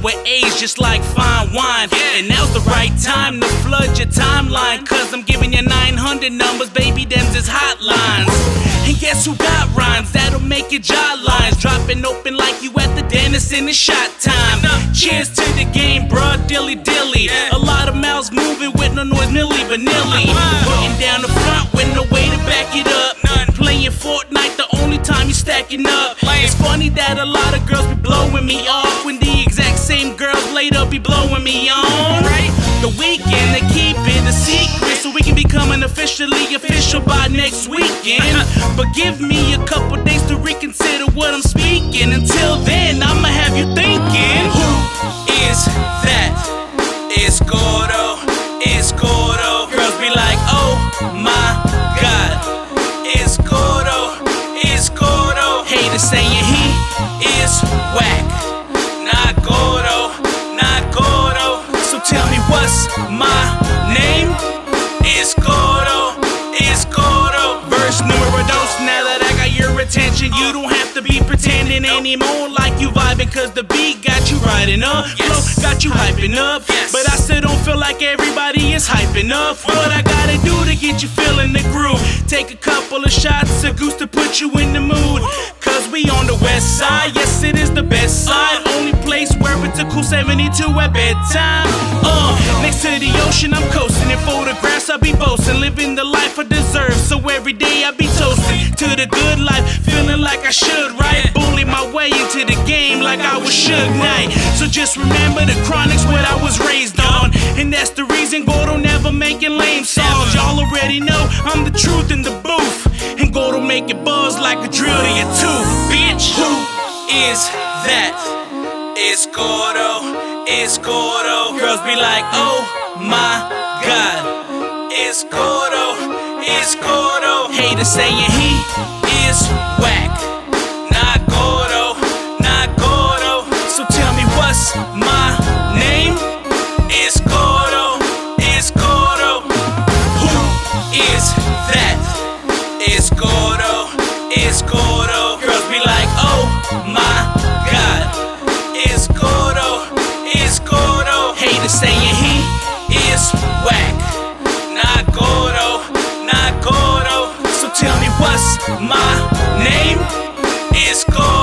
with age just like fine wine. And now's the right time to flood your timeline, cause I'm giving you 900 numbers, baby, them's is hotlines. And guess who got rhymes that'll make your jaw lines dropping open like you at the dentist in the shot time. Cheers to the game, bruh, dilly dilly. A lot of mouths moving with no noise, nilly vanilly. Putting down the front with no way to back it up. Playing Fortnite the only time you stacking up. It's funny that a lot of girls be blowing me off when the exact same girls later be blowing me on. The weekend they keep it a secret so we can become an officially official by next weekend. But give me a couple days to reconsider what I'm speaking. Until then, I'ma have you thinking, who is that? It's Gordo, it's Gordo. Girls be like, oh my God, it's Gordo, it's Gordo. Haters saying he is whack, not Gordo, not Gordo. So tell me what's my name? It's Gordo, it's Gordo. Verse numero dos, now that I got your attention, you don't have to be pretending anymore like you vibing, cause the beat got you riding up, flow got you hyping up. But I still don't feel like everybody is hyping up. What I gotta do to get you feeling the groove? Take a couple of shots of goose to put you in the mood, cause we on the west side, yes it is the best side. Only place where it's a cool 72 at bedtime. Next to the ocean I'm coasting, in photographs I be boasting, living the life I deserve, so every day I be toasting to the good life, feeling like I should, right? Bully my way into the game like I was Suge Knight. So just remember the chronics, what I was raised on, and that's the reason Gordo never making lame songs. Y'all already know I'm the truth in the booth, and Gordo make it buzz like a drill to your tooth, bitch. Who is that? It's Gordo, it's Gordo. Girls be like, oh my God, it's Gordo, it's Gordo. Haters saying he is whack, not Gordo, not Gordo. So tell me what's my name? It's Gordo, it's Gordo. Who is that? It's Gordo, it's Gordo. Girls be like, oh my God, it's Gordo, it's Gordo. Haters saying he is whack, not Gordo, not Gordo. So tell me what's my name? It's Gordo.